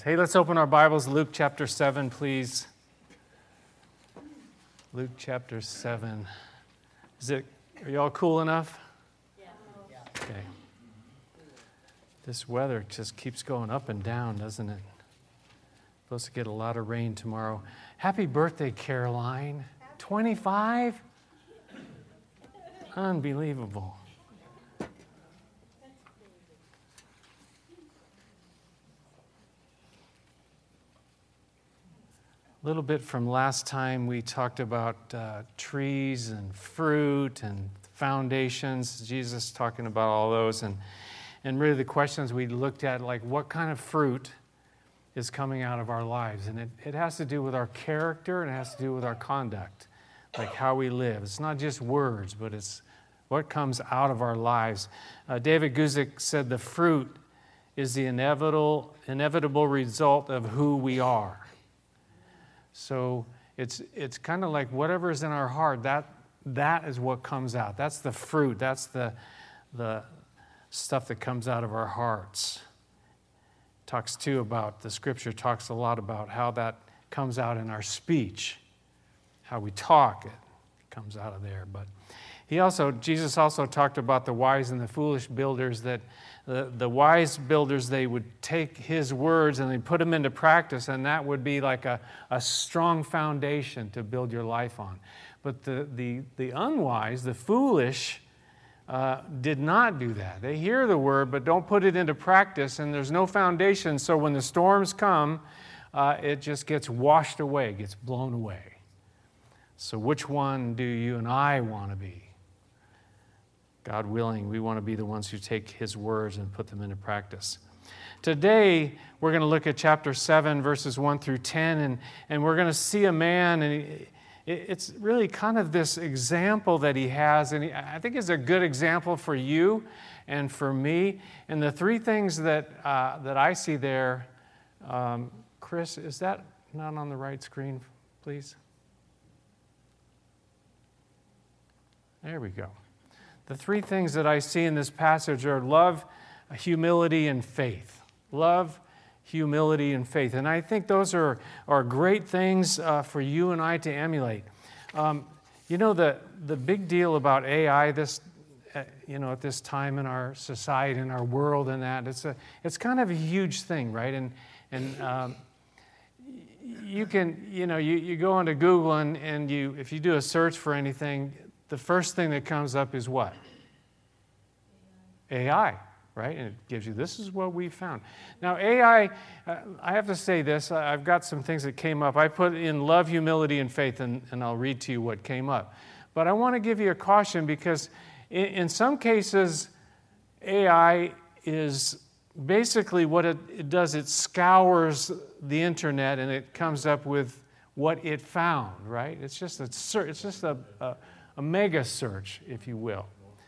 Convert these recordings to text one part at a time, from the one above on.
Hey, let's open our Bibles. Luke chapter 7, please. Luke chapter 7. Are you all cool enough? Yeah. Okay. This weather just keeps going up and down, doesn't it? Supposed to get a lot of rain tomorrow. Happy birthday, Caroline. 25? Unbelievable. A little bit from last time, we talked about trees and fruit and foundations. Jesus talking about all those. And really the questions we looked at, like what kind of fruit is coming out of our lives? And it has to do with our character and it has to do with our conduct, like how we live. It's not just words, but it's what comes out of our lives. David Guzik said the fruit is the inevitable result of who we are. So it's kind of like whatever is in our heart, that is what comes out. That's the fruit. That's the stuff that comes out of our hearts. The Scripture talks a lot about how that comes out in our speech, how we talk. It comes out of there. But Jesus also talked about the wise and the foolish builders, that the wise builders, they would take his words and they put them into practice, and that would be like a strong foundation to build your life on. But the unwise, the foolish, did not do that. They hear the word but don't put it into practice, and there's no foundation, so when the storms come, it just gets washed away, gets blown away. So which one do you and I want to be? God willing, we want to be the ones who take his words and put them into practice. Today, we're going to look at chapter 7, verses 1 through 10, and we're going to see a man, and it's really kind of this example that he has, and I think it's a good example for you and for me. And the three things that I see there, Chris, is that not on the right screen, please? There we go. The three things that I see in this passage are love, humility, and faith. Love, humility, and faith. And I think those are great things for you and I to emulate. The big deal about AI, at this time in our society, in our world, and that it's kind of a huge thing, right? And you can, you go onto Google and if you do a search for anything, the first thing that comes up is what? AI, right? And it gives you, this is what we found. Now, AI, I have to say this. I've got some things that came up. I put in love, humility, and faith, and I'll read to you what came up. But I want to give you a caution because in some cases, AI is basically what it does. It scours the internet and it comes up with what it found, right? It's just a mega search, if you will.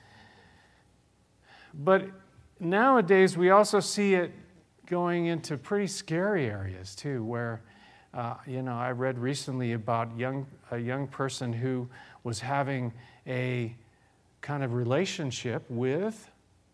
But nowadays, we also see it going into pretty scary areas, too, where, I read recently about a young person who was having a kind of relationship with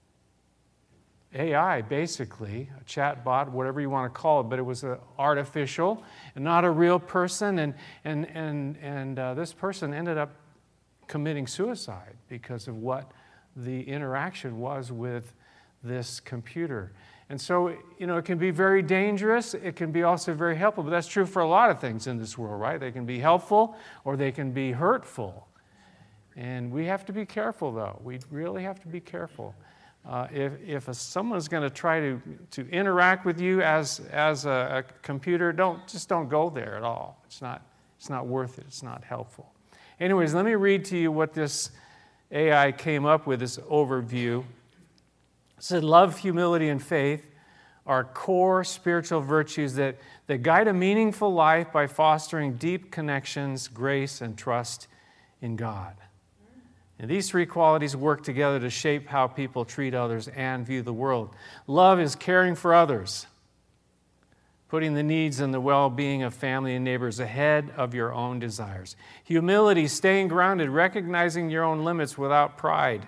AI, basically, a chat bot, whatever you want to call it, but it was artificial and not a real person, and this person ended up committing suicide because of what the interaction was with this computer. And so, it can be very dangerous. It can be also very helpful, but that's true for a lot of things in this world, right? They can be helpful or they can be hurtful. And we have to be careful, though. We really have to be careful. If someone's going to try to interact with you as a computer, don't go there at all. It's not worth it. It's not helpful. Anyways, let me read to you what this AI came up with, this overview. It said, love, humility, and faith are core spiritual virtues that guide a meaningful life by fostering deep connections, grace, and trust in God. And these three qualities work together to shape how people treat others and view the world. Love is caring for others, putting the needs and the well-being of family and neighbors ahead of your own desires. Humility, staying grounded, recognizing your own limits without pride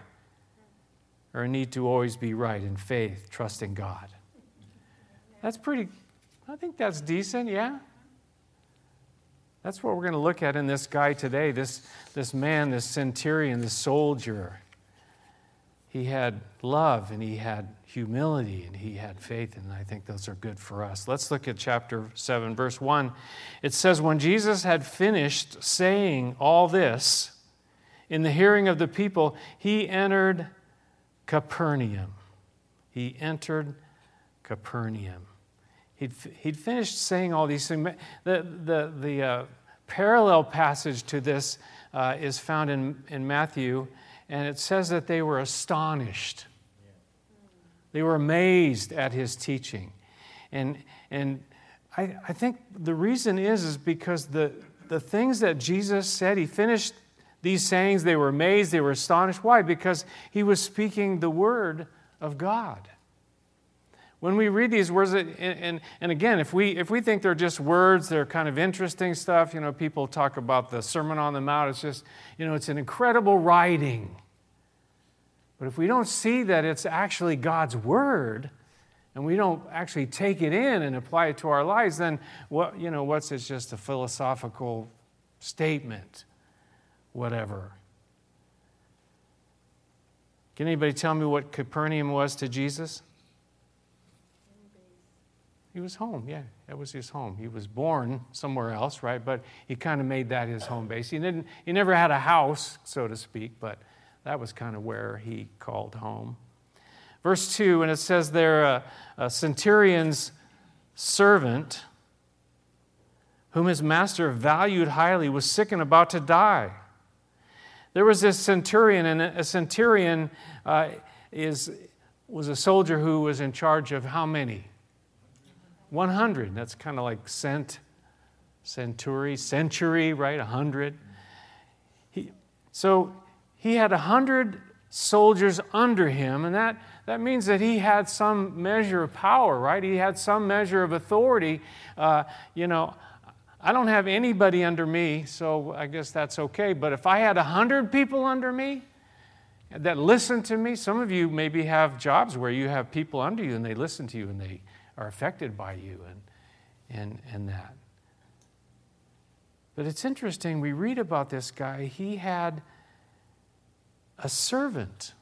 or a need to always be right. And faith, trusting God. That's pretty I think that's decent, yeah. That's what we're going to look at in this guy today, this man, this centurion, this soldier. He had love, and he had humility, and he had faith, and I think those are good for us. Let's look at chapter 7, verse 1. It says, when Jesus had finished saying all this in the hearing of the people, he entered Capernaum. He entered Capernaum. He'd finished saying all these things. The parallel passage to this is found in Matthew, and it says that they were astonished. They were amazed at his teaching. And I think the reason is because the things that Jesus said, he finished these sayings, they were amazed, they were astonished. Why? Because he was speaking the word of God. When we read these words, and again, if we think they're just words, they're kind of interesting stuff, people talk about the Sermon on the Mount, it's just, it's an incredible writing. But if we don't see that it's actually God's word, and we don't actually take it in and apply it to our lives, then what's it's just a philosophical statement, whatever. Can anybody tell me what Capernaum was to Jesus? He was home, yeah. That was his home. He was born somewhere else, right? But he kind of made that his home base. He never had a house, so to speak, but that was kind of where he called home. Verse 2, and it says there, a centurion's servant, whom his master valued highly, was sick and about to die. There was this centurion, and a centurion was a soldier who was in charge of how many? 100. That's kind of like century, right? 100. So he had 100 soldiers under him, and that means that he had some measure of power, right? He had some measure of authority. I don't have anybody under me, so I guess that's okay. But if I had 100 people under me that listen to me, some of you maybe have jobs where you have people under you and they listen to you and they are affected by you and that. But it's interesting, we read about this guy, he had a servant,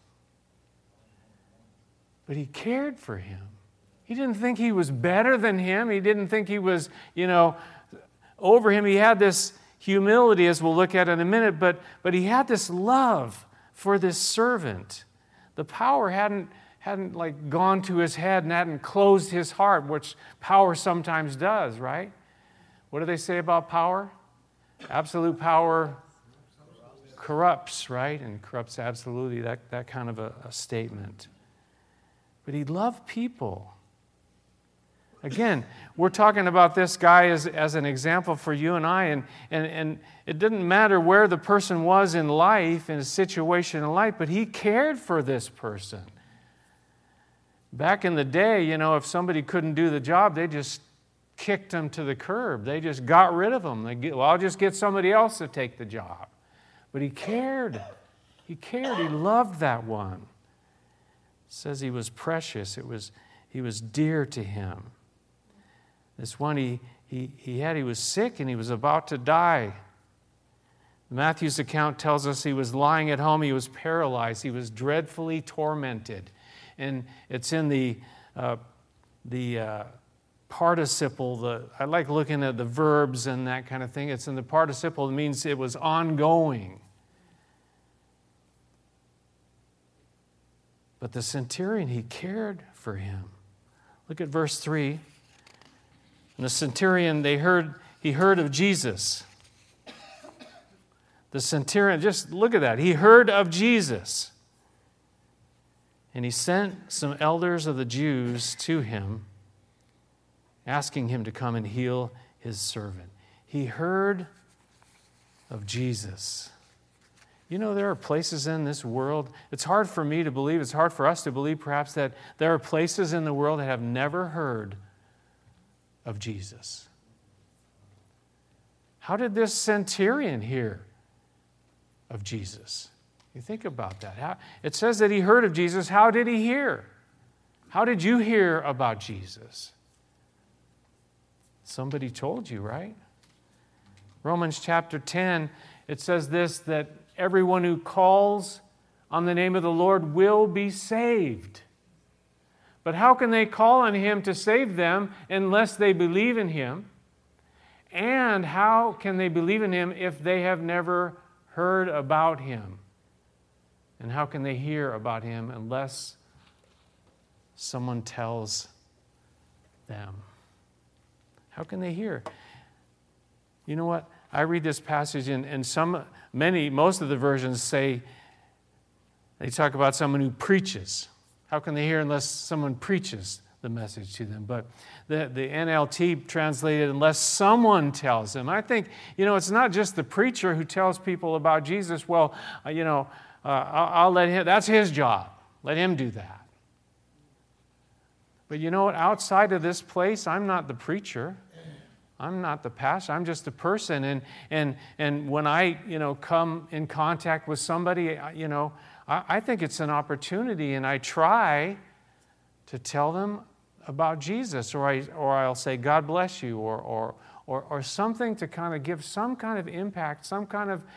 but he cared for him. He didn't think he was better than him. He didn't think he was, over him. He had this humility, as we'll look at in a minute, but he had this love for this servant. The power hadn't like gone to his head and hadn't closed his heart, which power sometimes does, right? What do they say about power? Absolute power corrupts, right? And corrupts absolutely, that kind of a statement. But he loved people. Again, we're talking about this guy as an example for you and I, and it didn't matter where the person was in life, in a situation in life, but he cared for this person. Back in the day, if somebody couldn't do the job, they just kicked them to the curb. They just got rid of them. I'll just get somebody else to take the job. But he cared. He cared. He loved that one. It says he was precious. He was dear to him. This one he was sick and he was about to die. Matthew's account tells us he was lying at home. He was paralyzed. He was dreadfully tormented. And it's in the participle. I like looking at the verbs and that kind of thing. It's in the participle. It means it was ongoing. But the centurion, he cared for him. Look at verse 3. And the centurion, he heard of Jesus. The centurion, just look at that. He heard of Jesus. And he sent some elders of the Jews to him, asking him to come and heal his servant. He heard of Jesus. There are places in this world, it's hard for me to believe, it's hard for us to believe perhaps that there are places in the world that have never heard of Jesus. How did this centurion hear of Jesus? You think about that. It says that he heard of Jesus. How did he hear? How did you hear about Jesus? Somebody told you, right? Romans chapter 10, it says this, that everyone who calls on the name of the Lord will be saved. But how can they call on Him to save them unless they believe in Him? And how can they believe in Him if they have never heard about Him? And how can they hear about Him unless someone tells them? How can they hear? You know what? I read this passage and most of the versions say, they talk about someone who preaches. How can they hear unless someone preaches the message to them? But the NLT translated, unless someone tells them. I think, it's not just the preacher who tells people about Jesus. Well, I'll let him, that's his job. Let him do that. But you know what? Outside of this place, I'm not the preacher. I'm not the pastor. I'm just a person. And when I, come in contact with somebody, I think it's an opportunity, and I try to tell them about Jesus, or I'll say, God bless you, or something to kind of give some kind of impact, some kind of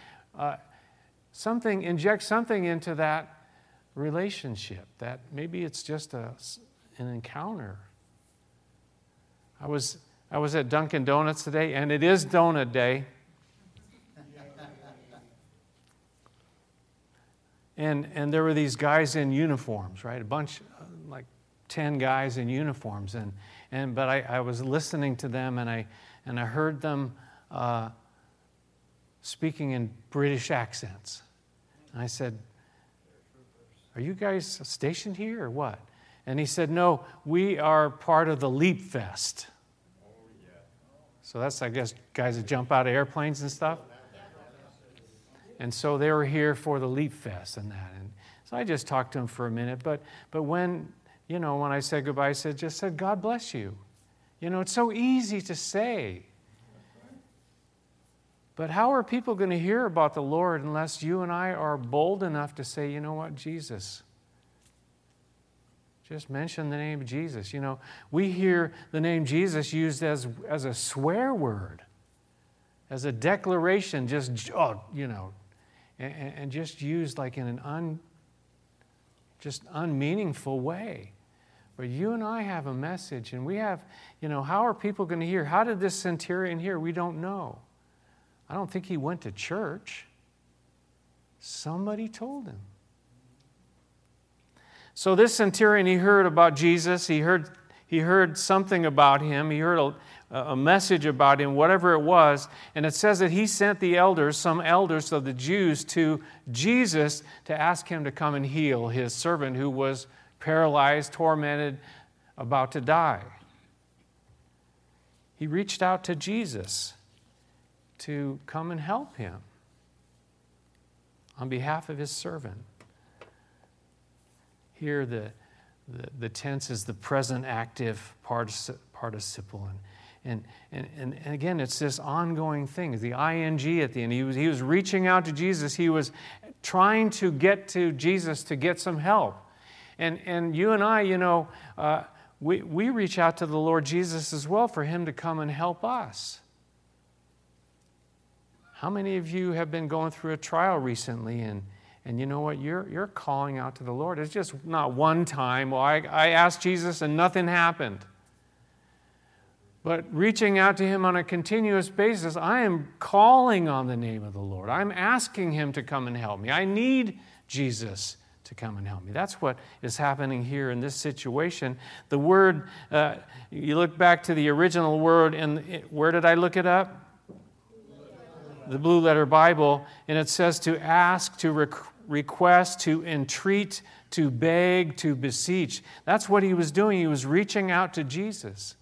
inject something into that relationship, that maybe it's just an encounter. I was at Dunkin' Donuts today, and it is Donut Day. And there were these guys in uniforms, right? A bunch, like 10 guys in uniforms. But I was listening to them, and I heard them speaking in British accents. And I said, "Are you guys stationed here or what?" And he said, "No, we are part of the Leap Fest." So that's, I guess, guys that jump out of airplanes and stuff. And so they were here for the Leap Fest and that. And so I just talked to them for a minute. But when I said goodbye, I just said, God bless you. It's so easy to say. But how are people going to hear about the Lord unless you and I are bold enough to say, you know what, Jesus? Just mention the name of Jesus. We hear the name Jesus used as a swear word, as a declaration, and just used like in an unmeaningful way. But you and I have a message, and we have, how are people going to hear? How did this centurion hear? We don't know. I don't think he went to church. Somebody told him. So this centurion, he heard about Jesus. He heard something about him. He heard a message about him, whatever it was. And it says that he sent some elders of the Jews, to Jesus to ask him to come and heal his servant who was paralyzed, tormented, about to die. He reached out to Jesus to come and help him on behalf of his servant. Here the tense is the present active participle. And again, it's this ongoing thing. The ing at the end. He was reaching out to Jesus. He was trying to get to Jesus to get some help. And you and I, we reach out to the Lord Jesus as well for Him to come and help us. How many of you have been going through a trial recently, and you know what? You're calling out to the Lord. It's just not one time. Well, I asked Jesus and nothing happened. But reaching out to Him on a continuous basis, I am calling on the name of the Lord. I'm asking Him to come and help me. I need Jesus to come and help me. That's what is happening here in this situation. The word, you look back to the original word, and where did I look it up? The Blue Letter Bible, and it says to ask, to request, to entreat, to beg, to beseech. That's what he was doing. He was reaching out to Jesus.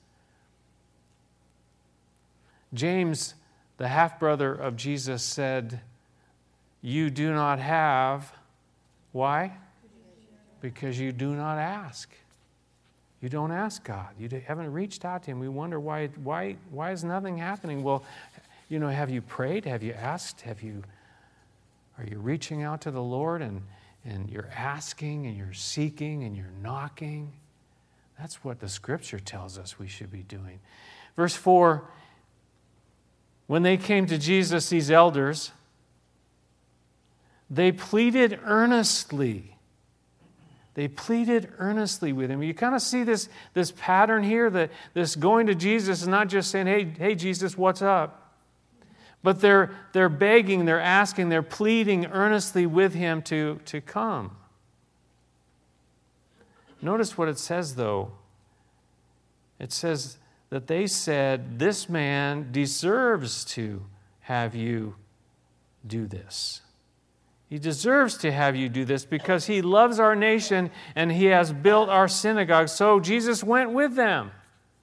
James, the half-brother of Jesus, said, "You do not have," why? Because you do not ask. You don't ask God. You haven't reached out to Him. We wonder why is nothing happening? Well, have you prayed? Have you asked? Are you reaching out to the Lord and you're asking and you're seeking and you're knocking? That's what the Scripture tells us we should be doing. Verse 4, when they came to Jesus, these elders, they pleaded earnestly. They pleaded earnestly with him. You kind of see this pattern here, that this going to Jesus is not just saying, hey, Jesus, what's up? But they're begging, they're asking, they're pleading earnestly with him to come. Notice what it says, though. It says that they said, this man deserves to have you do this. He deserves to have you do this because he loves our nation and he has built our synagogue. So Jesus went with them.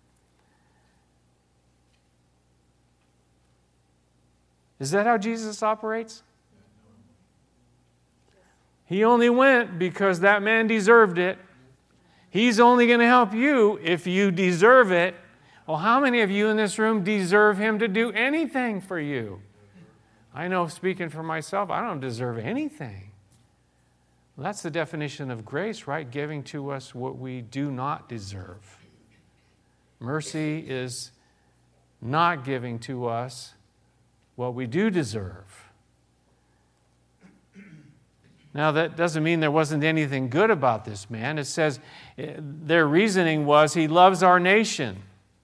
Is that how Jesus operates? He only went because that man deserved it. He's only going to help you if you deserve it. Well, how many of you in this room deserve him to do anything for you? I know, speaking for myself, I don't deserve anything. Well, that's the definition of grace, right? Giving to us what we do not deserve. Mercy is not giving to us what we do deserve. Now, that doesn't mean there wasn't anything good about this man. It says their reasoning was he loves our nation.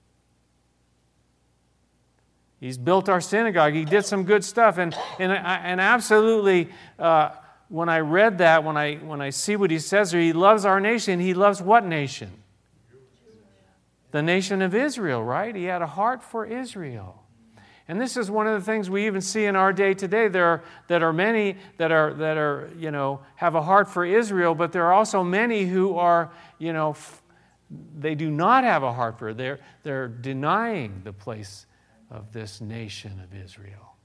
He's built our synagogue. He did some good stuff. And absolutely, when I read that, when I see what he says there, he loves our nation. He loves what nation? The nation of Israel, right? He had a heart for Israel. And this is one of the things we even see in our day today. There are many that are have a heart for Israel, but there are also many who are, they do not have a heart for it. They're denying the place of this nation of Israel.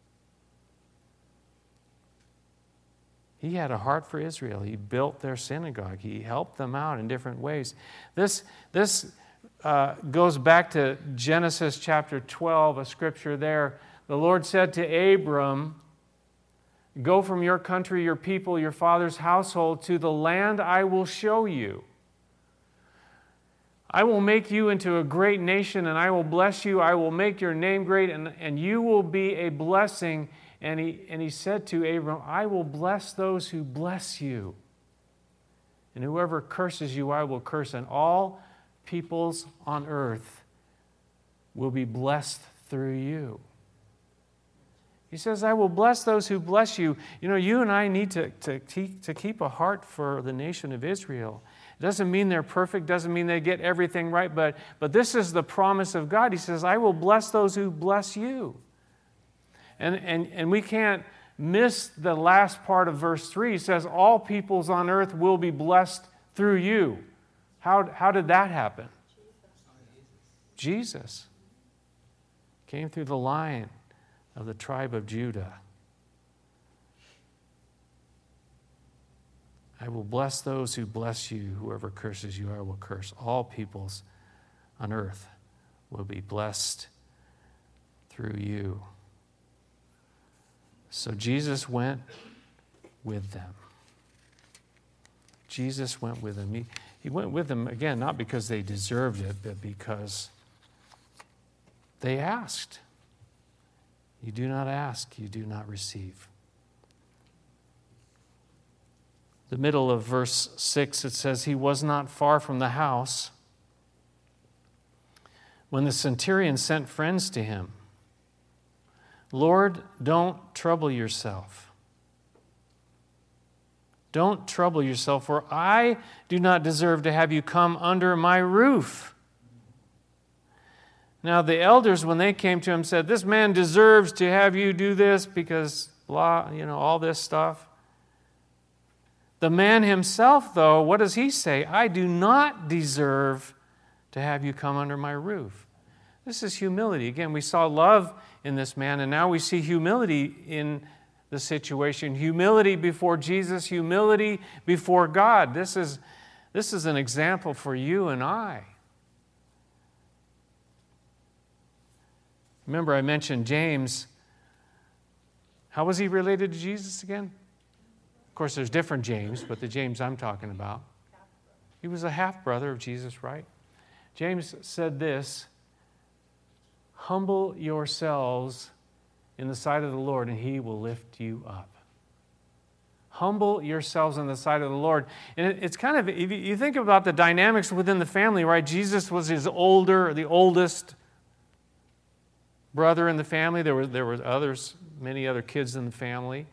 He had a heart for Israel. He built their synagogue. He helped them out in different ways. This goes back to Genesis chapter 12, a scripture there. The Lord said to Abram, "Go from your country, your people, your father's household to the land I will show you. I will make you into a great nation, and I will bless you. I will make your name great, and you will be a blessing." And he said to Abram, "I will bless those who bless you. And whoever curses you, I will curse. And all peoples on earth will be blessed through you." He says, "I will bless those who bless you." You and I need to keep a heart for the nation of Israel. It doesn't mean they're perfect, doesn't mean they get everything right, but this is the promise of God. He says, "I will bless those who bless you." And we can't miss the last part of verse 3. He says, "All peoples on earth will be blessed through you." How did that happen? Jesus came through the line of the tribe of Judah. "I will bless those who bless you. Whoever curses you, I will curse." All peoples on earth will be blessed through you. So Jesus went with them. Jesus went with them. He went with them, again, not because they deserved it, but because they asked. You do not ask, you do not receive. The middle of verse 6, it says, "He was not far from the house when the centurion sent friends to him. 'Lord, don't trouble yourself. Don't trouble yourself, for I do not deserve to have you come under my roof.' Now the elders, when they came to him, said, 'This man deserves to have you do this because blah, all this stuff.' The man himself, though, what does he say? 'I do not deserve to have you come under my roof.'" This is humility. Again, we saw love in this man, and now we see humility in the situation. Humility before Jesus, humility before God. This is an example for you and I. Remember, I mentioned James. How was he related to Jesus again? Of course, there's different James, but the James I'm talking about. He was a half-brother of Jesus, right? James said this Humble yourselves in the sight of the Lord, and He will lift you up. Humble yourselves in the sight of the Lord. And it's kind of, if you think about the dynamics within the family, right? Jesus was the oldest brother in the family. There were many other kids in the family.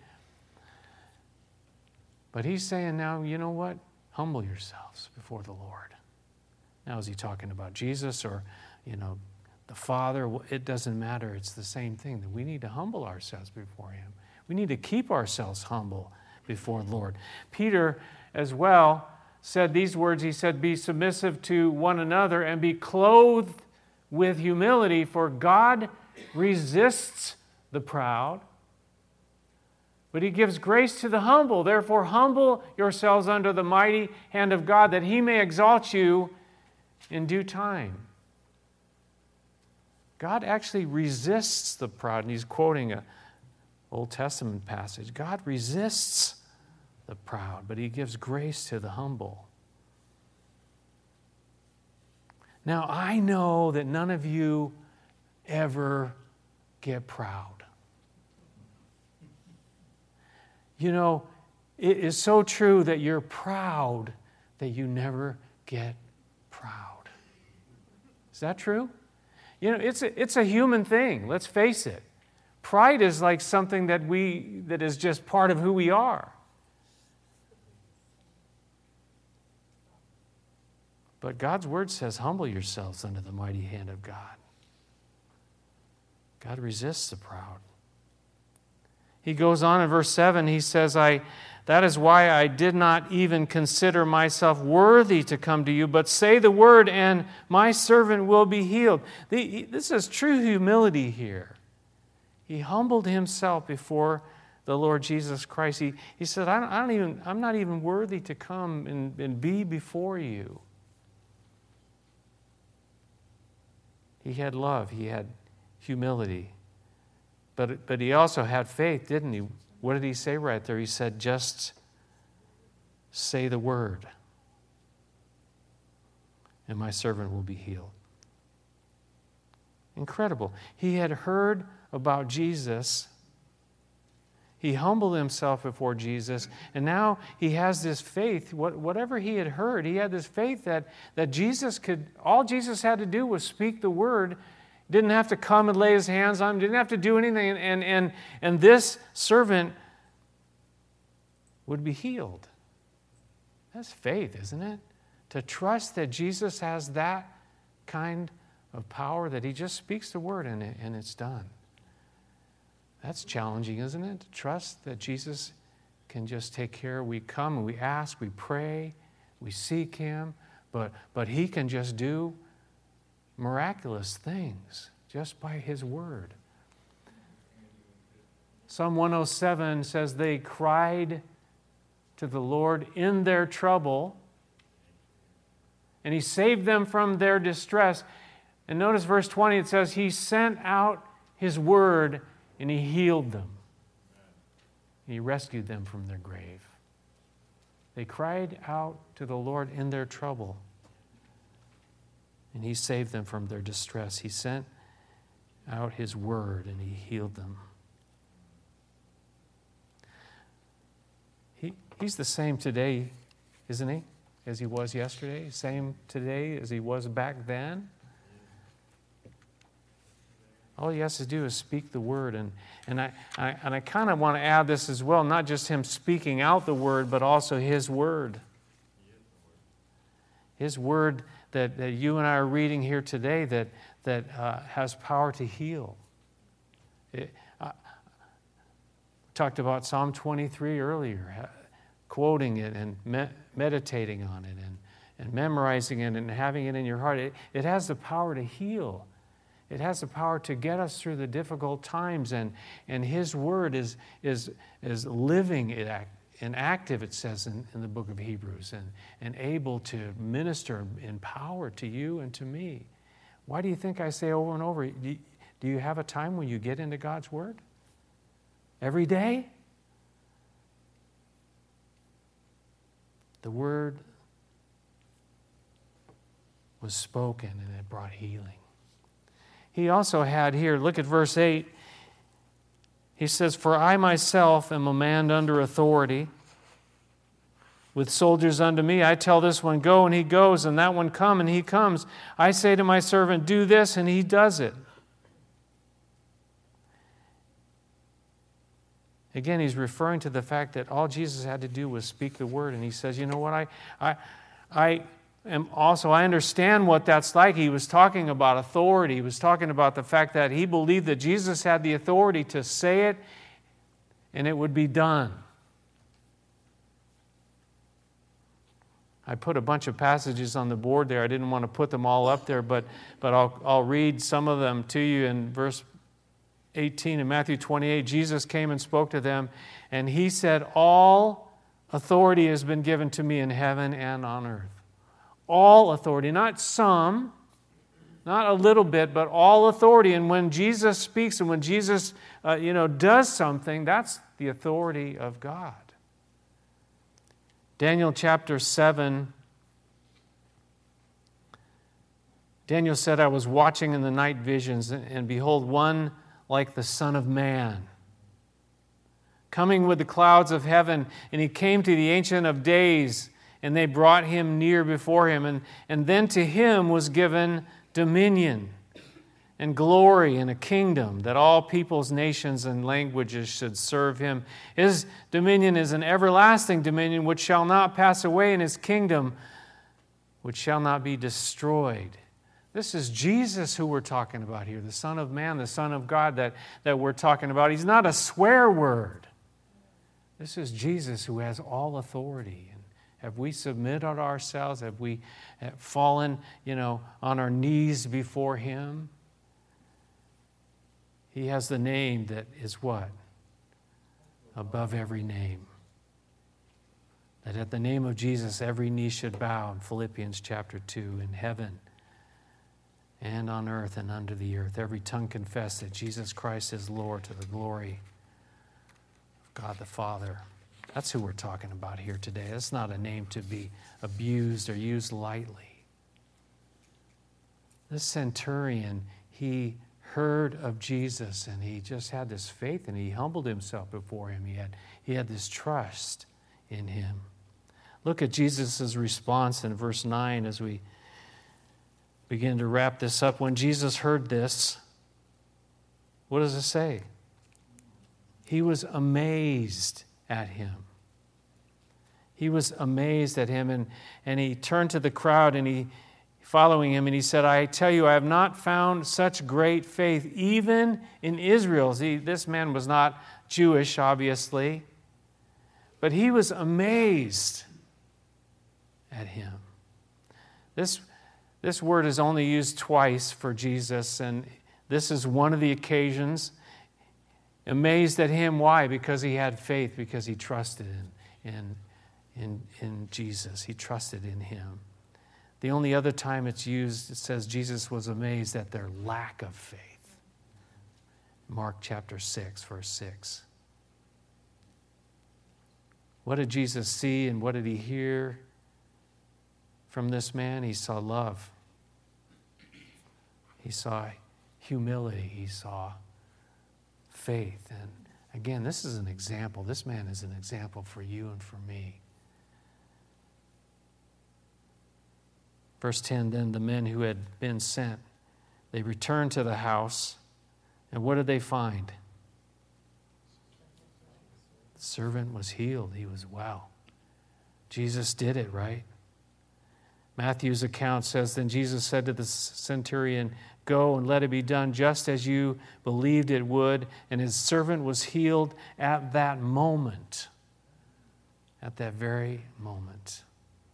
But He's saying now, you know what? Humble yourselves before the Lord. Now, is He talking about Jesus or, the Father? It doesn't matter. It's the same thing, that we need to humble ourselves before Him. We need to keep ourselves humble before the Lord. Peter, as well, said these words. He said, be submissive to one another and be clothed with humility, for God resists the proud, but He gives grace to the humble. Therefore, humble yourselves under the mighty hand of God, that He may exalt you in due time. God actually resists the proud, and he's quoting an Old Testament passage. God resists the proud, but He gives grace to the humble. Now, I know that none of you ever get proud. It is so true that you're proud that you never get proud. Is that true? It's a human thing. Let's face it. Pride is like something that is just part of who we are. But God's word says, humble yourselves under the mighty hand of God. God resists the proud. He goes on in verse 7, he says, that is why I did not even consider myself worthy to come to you, but say the word and my servant will be healed. This is true humility here. He humbled himself before the Lord Jesus Christ. He said, I'm not even worthy to come and be before you. He had love. He had humility. But he also had faith, didn't he? What did he say right there? He said, just say the word, and my servant will be healed. Incredible. He had heard about Jesus. He humbled himself before Jesus, and now he has this faith. Whatever he had heard, he had this faith that Jesus could, all Jesus had to do was speak the word. Didn't have to come and lay his hands on him, didn't have to do anything, and this servant would be healed. That's faith, isn't it? To trust that Jesus has that kind of power, that he just speaks the word and it's done. That's challenging, isn't it? To trust that Jesus can just take care. We come and we ask, we pray, we seek him, but he can just do miraculous things just by his word. Psalm 107 says they cried to the Lord in their trouble, and he saved them from their distress. And notice verse 20, it says he sent out his word and he healed them. He rescued them from their grave. They cried out to the Lord in their trouble, and he saved them from their distress. He sent out his word and he healed them. He's the same today, isn't he, as he was yesterday? Same today as he was back then? All he has to do is speak the word. And I kind of want to add this as well, not just him speaking out the word, but also his word. His word that you and I are reading here today that has power to heal. Talked about Psalm 23 earlier, quoting it and meditating on it and memorizing it and having it in your heart. It has the power to heal. It has the power to get us through the difficult times, and his word is living and active, it says in the book of Hebrews, and able to minister in power to you and to me. Why do you think I say over and over, do you have a time when you get into God's word? Every day? The word was spoken and it brought healing. he also had here, look at verse 8. He says, "For I myself am a man under authority, with soldiers unto me. I tell this one, go, and he goes, and that one, come, and he comes. I say to my servant, do this, and he does it." Again, he's referring to the fact that all Jesus had to do was speak the word, and he says, you know what, I understand what that's like. He was talking about authority. He was talking about the fact that he believed that Jesus had the authority to say it, and it would be done. I put a bunch of passages on the board there. I didn't want to put them all up there, but I'll read some of them to you. In verse 18 in Matthew 28, Jesus came and spoke to them, and he said, "All authority has been given to me in heaven and on earth." All authority, not some, not a little bit, but all authority. And when Jesus speaks and when Jesus does something, that's the authority of God. Daniel chapter 7, Daniel said, "I was watching in the night visions, and behold, one like the Son of Man, coming with the clouds of heaven, and he came to the Ancient of Days, and they brought him near before him, and then to him was given dominion and glory and a kingdom, that all peoples, nations, and languages should serve him. His dominion is an everlasting dominion which shall not pass away, and his kingdom which shall not be destroyed." This is Jesus who we're talking about here, the Son of Man, the Son of God that we're talking about. He's not a swear word. This is Jesus who has all authority. And have we submitted ourselves? Have we fallen, on our knees before him? He has the name that is what? Above every name. That at the name of Jesus, every knee should bow in Philippians chapter 2, in heaven and on earth and under the earth. Every tongue confess that Jesus Christ is Lord, to the glory of God the Father. That's who we're talking about here today. That's not a name to be abused or used lightly. This centurion, he heard of Jesus, and he just had this faith, and he humbled himself before him. He had this trust in him. Look at Jesus' response in verse 9 as we begin to wrap this up. When Jesus heard this, what does it say? He was amazed at him. He was amazed at him, and he turned to the crowd, and he following him, and he said, "I tell you, I have not found such great faith, even in Israel." See, this man was not Jewish, obviously, but he was amazed at him. This word is only used twice for Jesus, and this is one of the occasions. Amazed at him, why? Because he had faith, because he trusted in Jesus. He trusted in him. The only other time it's used, it says Jesus was amazed at their lack of faith. Mark chapter 6, verse 6. What did Jesus see and what did he hear from this man? He saw love. He saw humility. He saw faith. And again, this is an example. This man is an example for you and for me. Verse 10, then the men who had been sent, they returned to the house, and what did they find? The servant was healed. He was well. Jesus did it, right? Matthew's account says, then Jesus said to the centurion, "Go and let it be done just as you believed it would." And his servant was healed at that moment. At that very moment.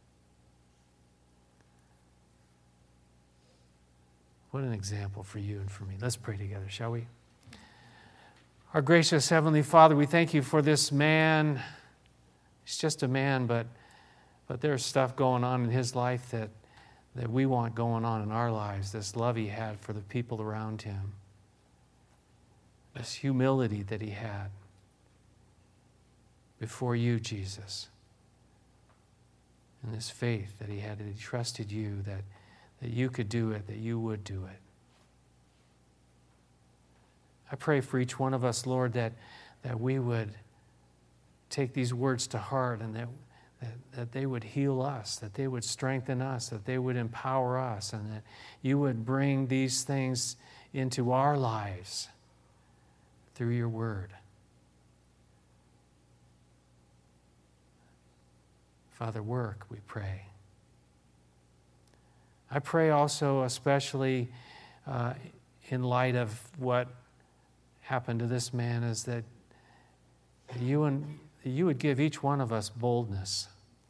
What an example for you and for me. Let's pray together, shall we? Our gracious Heavenly Father, we thank you for this man. He's just a man, but there's stuff going on in his life that we want going on in our lives. This love he had for the people around him. This humility that he had before you, Jesus. And this faith that he had, that he trusted you, that you could do it, that you would do it. I pray for each one of us, Lord, that we would take these words to heart and that they would heal us, that they would strengthen us, that they would empower us, and that you would bring these things into our lives through your word. Father, work, we pray. I pray also especially in light of what happened to this man, is that you would give each one of us boldness.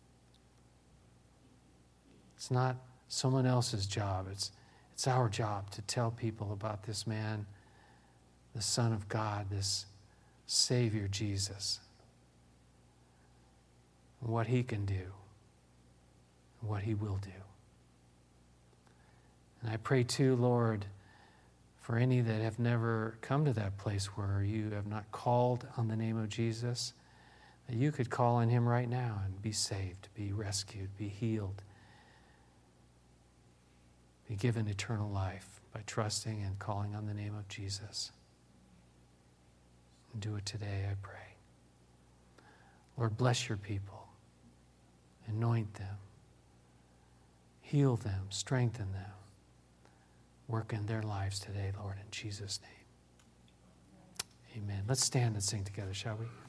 It's not someone else's job. It's our job to tell people about this man, the Son of God, this Savior Jesus, and what he can do, and what he will do. And I pray too, Lord, for any that have never come to that place where you have not called on the name of Jesus, that you could call on him right now and be saved, be rescued, be healed, be given eternal life by trusting and calling on the name of Jesus. And do it today, I pray. Lord, bless your people. Anoint them. Heal them. Strengthen them. Work in their lives today, Lord, in Jesus' name. Amen. Let's stand and sing together, shall we?